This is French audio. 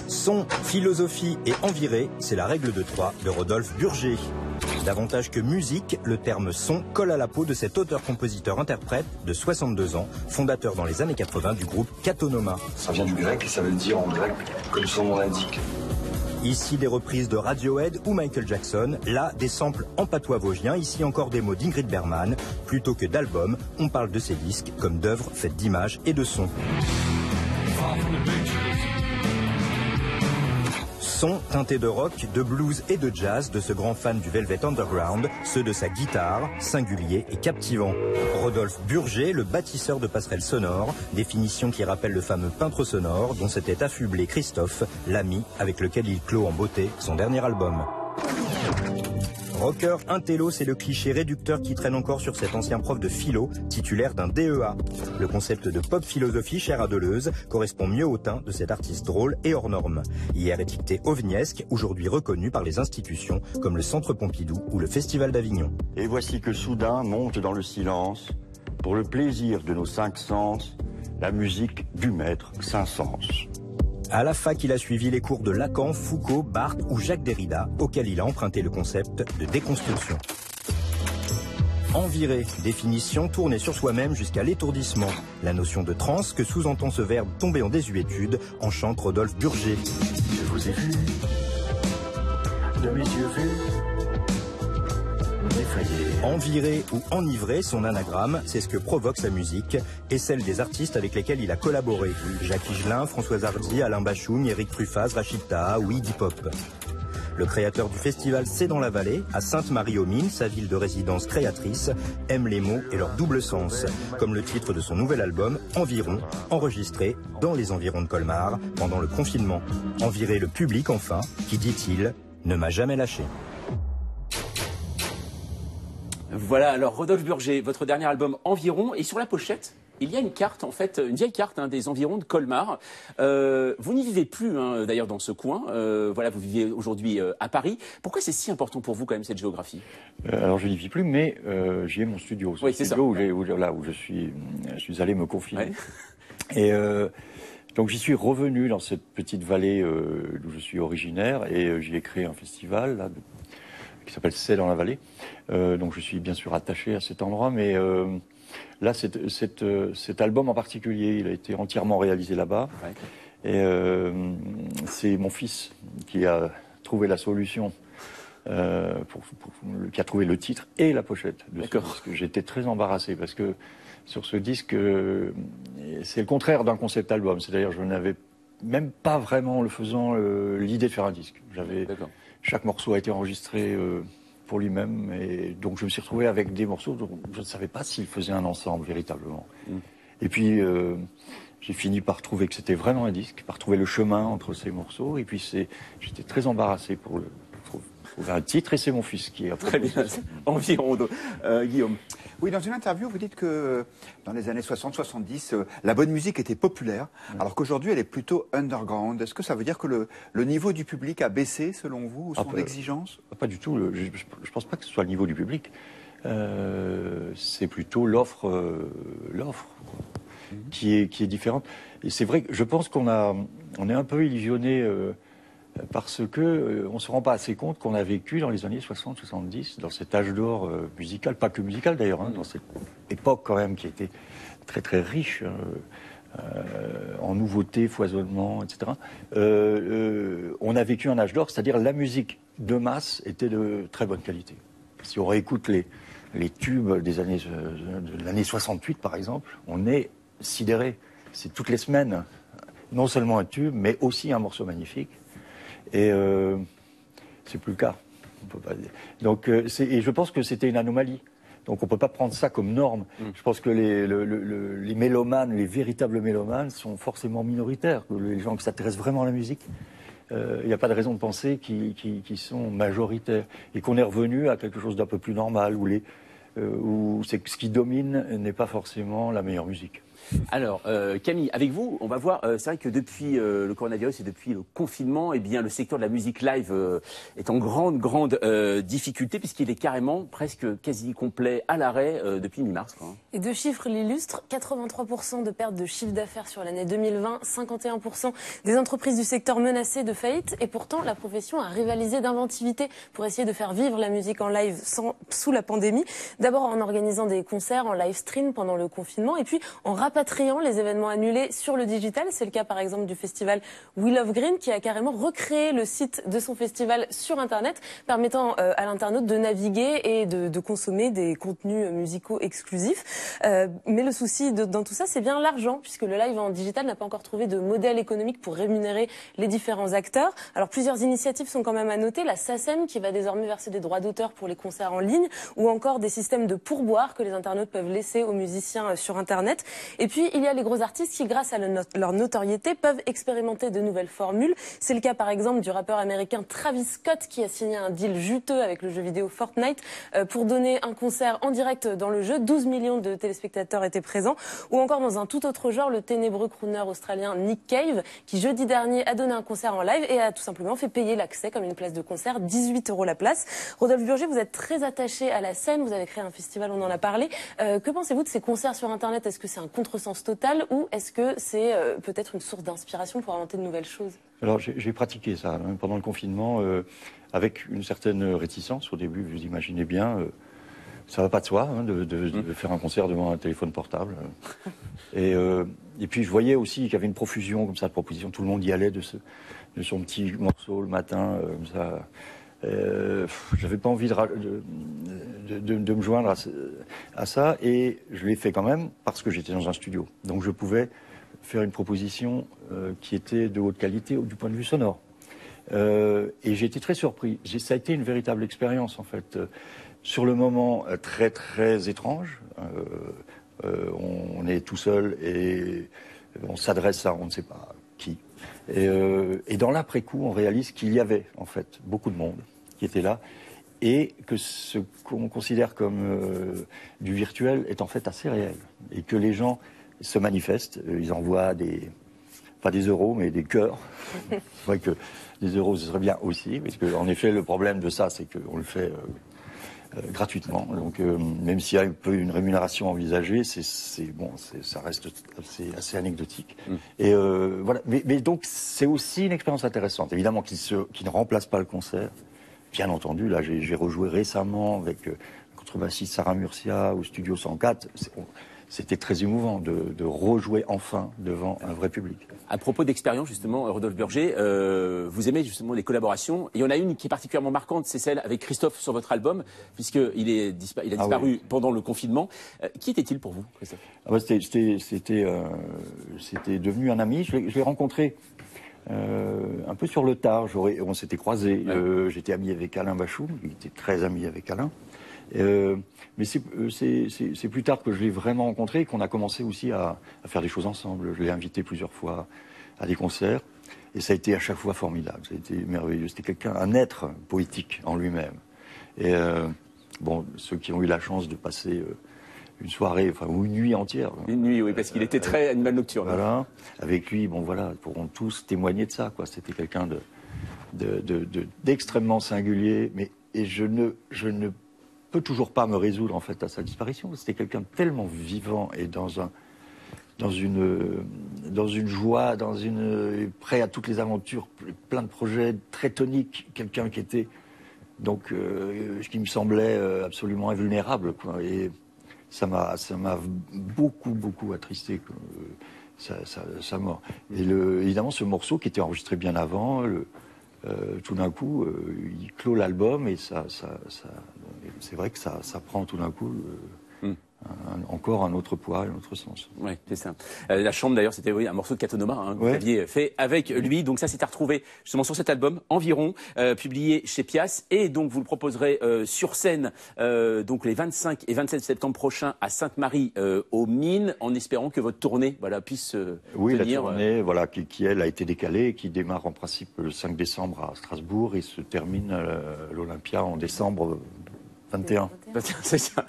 Son, philosophie et enviré, c'est la règle de 3 de Rodolphe Burger. Davantage que musique, le terme son colle à la peau de cet auteur-compositeur-interprète de 62 ans, fondateur dans les années 80 du groupe Katonoma. Ça vient du grec et ça veut dire en grec, comme son nom l'indique. Ici des reprises de Radiohead ou Michael Jackson, là des samples en patois vosgien, ici encore des mots d'Ingrid Bergman. Plutôt que d'albums, on parle de ces disques comme d'œuvres faites d'images et de sons. Son teinté de rock, de blues et de jazz de ce grand fan du Velvet Underground, ceux de sa guitare, singulier et captivant. Rodolphe Burger, le bâtisseur de passerelles sonores, définition qui rappelle le fameux peintre sonore dont s'était affublé Christophe, l'ami avec lequel il clôt en beauté son dernier album. Rocker intello, c'est le cliché réducteur qui traîne encore sur cet ancien prof de philo, titulaire d'un DEA. Le concept de pop philosophie cher à Deleuze correspond mieux au teint de cet artiste drôle et hors norme. Hier étiqueté ovniesque, aujourd'hui reconnu par les institutions comme le Centre Pompidou ou le Festival d'Avignon. Et voici que soudain monte dans le silence, pour le plaisir de nos 5 sens, la musique du maître Saint-Saëns. À la fac, il a suivi les cours de Lacan, Foucault, Barthes ou Jacques Derrida, auxquels il a emprunté le concept de déconstruction. Envirer, définition tournée sur soi-même jusqu'à l'étourdissement. La notion de transe que sous-entend ce verbe tomber en désuétude enchante Rodolphe Burger. Je vous ai vu, de mes yeux vus. Envirer ou enivrer, son anagramme, c'est ce que provoque sa musique et celle des artistes avec lesquels il a collaboré. Jacques Higelin, Françoise Hardy, Alain Bachung, Éric Truffaz, Rachid Taha ou Iggy Pop. Le créateur du festival C'est dans la vallée, à Sainte-Marie-aux-Mines, sa ville de résidence créatrice, aime les mots et leur double sens, comme le titre de son nouvel album, Environ, enregistré dans les environs de Colmar pendant le confinement. Envirer le public enfin, qui, dit-il, ne m'a jamais lâché. Voilà, alors Rodolphe Burger, votre dernier album Environ, et sur la pochette, il y a une carte, en fait, une vieille carte des environs de Colmar. Vous n'y vivez plus, d'ailleurs, dans ce coin. Voilà, vous vivez aujourd'hui à Paris. Pourquoi c'est si important pour vous, quand même, cette géographie? Alors, je n'y vis plus, mais j'y ai mon studio. Oui, c'est ça. Où je suis allé me confiner. Ouais. Et donc, j'y suis revenu dans cette petite vallée d'où je suis originaire, et j'y ai créé un festival, là, qui s'appelle C'est dans la vallée. Donc je suis bien sûr attaché à cet endroit, mais là, cet album en particulier, il a été entièrement réalisé là-bas. Ouais. Et c'est mon fils qui a trouvé la solution, qui a trouvé le titre et la pochette de ce disque. J'étais très embarrassé parce que sur ce disque, c'est le contraire d'un concept album. C'est-à-dire je n'avais même pas vraiment, le faisant, l'idée de faire un disque. Chaque morceau a été enregistré pour lui-même, et donc je me suis retrouvé avec des morceaux dont je ne savais pas s'ils faisaient un ensemble véritablement. Et puis j'ai fini par trouver que c'était vraiment un disque, par trouver le chemin entre ces morceaux, et puis j'étais très embarrassé pour trouver un titre, et c'est mon fils qui a très bien. Environ, Guillaume. Oui, dans une interview, vous dites que dans les années 60-70, la bonne musique était populaire, alors qu'aujourd'hui, elle est plutôt underground. Est-ce que ça veut dire que le niveau du public a baissé, selon vous, ou son exigence? Pas du tout. Je ne pense pas que ce soit le niveau du public. C'est plutôt l'offre qui est différente. Et c'est vrai que je pense qu'on est un peu illusionné parce que on se rend pas assez compte qu'on a vécu dans les années 60-70, dans cet âge d'or musical, pas que musical d'ailleurs, dans cette époque quand même qui était très très riche en nouveautés, foisonnement, etc. On a vécu un âge d'or, c'est-à-dire la musique de masse était de très bonne qualité. Si on réécoute les tubes de l'année 68 par exemple, on est sidéré. C'est toutes les semaines, non seulement un tube, mais aussi un morceau magnifique. Et c'est plus le cas. On peut pas dire. Donc, et je pense que c'était une anomalie. Donc on ne peut pas prendre ça comme norme. Je pense que les mélomanes, les véritables mélomanes sont forcément minoritaires. Les gens qui s'intéressent vraiment à la musique, il n'y a pas de raison de penser qu'ils sont majoritaires. Et qu'on est revenu à quelque chose d'un peu plus normal, où ce qui domine n'est pas forcément la meilleure musique. Alors, Camille, avec vous, on va voir, c'est vrai que depuis le coronavirus et depuis le confinement, eh bien, le secteur de la musique live est en grande difficulté puisqu'il est carrément presque quasi complet à l'arrêt depuis mi-mars. Et deux chiffres l'illustrent, 83% de perte de chiffre d'affaires sur l'année 2020, 51% des entreprises du secteur menacées de faillite. Et pourtant, la profession a rivalisé d'inventivité pour essayer de faire vivre la musique en live sous la pandémie. D'abord en organisant des concerts en live stream pendant le confinement et puis en rapatriant les événements annulés sur le digital. C'est le cas par exemple du festival We Love Green qui a carrément recréé le site de son festival sur Internet, permettant à l'internaute de naviguer et de consommer des contenus musicaux exclusifs. Mais le souci dans tout ça, c'est bien l'argent, puisque le live en digital n'a pas encore trouvé de modèle économique pour rémunérer les différents acteurs. Alors plusieurs initiatives sont quand même à noter. La SACEM qui va désormais verser des droits d'auteur pour les concerts en ligne, ou encore des systèmes de pourboire que les internautes peuvent laisser aux musiciens sur Internet. Et puis il y a les gros artistes qui, grâce à leur notoriété, peuvent expérimenter de nouvelles formules. C'est le cas par exemple du rappeur américain Travis Scott qui a signé un deal juteux avec le jeu vidéo Fortnite pour donner un concert en direct dans le jeu. 12 millions de téléspectateurs étaient présents. Ou encore dans un tout autre genre, le ténébreux crooner australien Nick Cave qui jeudi dernier a donné un concert en live et a tout simplement fait payer l'accès comme une place de concert, 18 € la place. Rodolphe Burger, vous êtes très attaché à la scène, vous avez créé un festival, on en a parlé. Que pensez-vous de ces concerts sur Internet? Est-ce que c'est un contresens total ou est-ce que c'est peut-être une source d'inspiration pour inventer de nouvelles choses? Alors j'ai pratiqué ça hein, pendant le confinement avec une certaine réticence au début, vous imaginez bien. Ça va pas de soi hein, de faire un concert devant un téléphone portable. Et puis je voyais aussi qu'il y avait une profusion comme ça de propositions. Tout le monde y allait de son petit morceau le matin comme ça. J'avais pas envie de me joindre à ça et je l'ai fait quand même parce que j'étais dans un studio. Donc je pouvais faire une proposition qui était de haute qualité du point de vue sonore. Et j'ai été très surpris. Ça a été une véritable expérience en fait. Sur le moment, très étrange. On est tout seul et on s'adresse à on ne sait pas qui. Et dans l'après-coup, on réalise qu'il y avait en fait beaucoup de monde qui était là et que ce qu'on considère comme du virtuel est en fait assez réel et que les gens se manifestent. Ils envoient pas des euros, mais des cœurs. C'est vrai que des euros, ce serait bien aussi, parce que en effet, le problème de ça, c'est qu'on le fait gratuitement. Donc, même s'il y a un peu une rémunération envisagée, ça reste assez anecdotique. Et voilà. Mais donc, c'est aussi une expérience intéressante. Évidemment, qui ne remplace pas le concert. Bien entendu, là, j'ai rejoué récemment avec le contrebassiste Sarah Murcia au Studio 104. C'était très émouvant de rejouer enfin devant un vrai public. À propos d'expérience, justement, Rodolphe Burger, vous aimez justement les collaborations. Et il y en a une qui est particulièrement marquante, c'est celle avec Christophe sur votre album, puisqu'il a disparu pendant le confinement. Qui était-il pour vous, Christophe? C'était devenu un ami. Je l'ai rencontré un peu sur le tard. On s'était croisés. Ouais. J'étais ami avec Alain Bachoum, il était très ami avec Alain. Mais c'est plus tard que je l'ai vraiment rencontré et qu'on a commencé aussi à faire des choses ensemble. Je l'ai invité plusieurs fois à des concerts et ça a été à chaque fois formidable. Ça a été merveilleux. C'était un être poétique en lui-même. Et ceux qui ont eu la chance de passer une soirée, ou une nuit entière. Une nuit, oui, parce qu'il était très animal nocturne. Voilà. Avec lui, pourront tous témoigner de ça, quoi. C'était quelqu'un d'extrêmement singulier, et je ne peux toujours pas me résoudre en fait à sa disparition. C'était quelqu'un de tellement vivant et dans une joie, prêt à toutes les aventures, plein de projets, très tonique, quelqu'un qui était qui me semblait absolument invulnérable, quoi. Et ça m'a beaucoup attristé sa mort. Et évidemment ce morceau qui était enregistré bien avant. Tout d'un coup, il clôt l'album et c'est vrai que ça prend tout d'un coup encore un autre poids, un autre sens. Oui, c'est ça. La Chambre, d'ailleurs, c'était un morceau de Katonoma que vous aviez fait avec lui. Donc ça, c'est à retrouver justement sur cet album, Environ, publié chez Pias. Et donc, vous le proposerez sur scène donc les 25 et 27 septembre prochains à Sainte-Marie aux Mines, en espérant que votre tournée puisse oui, tenir. La tournée qui, elle, a été décalée et qui démarre en principe le 5 décembre à Strasbourg et se termine à l'Olympia en décembre 21. C'est ça.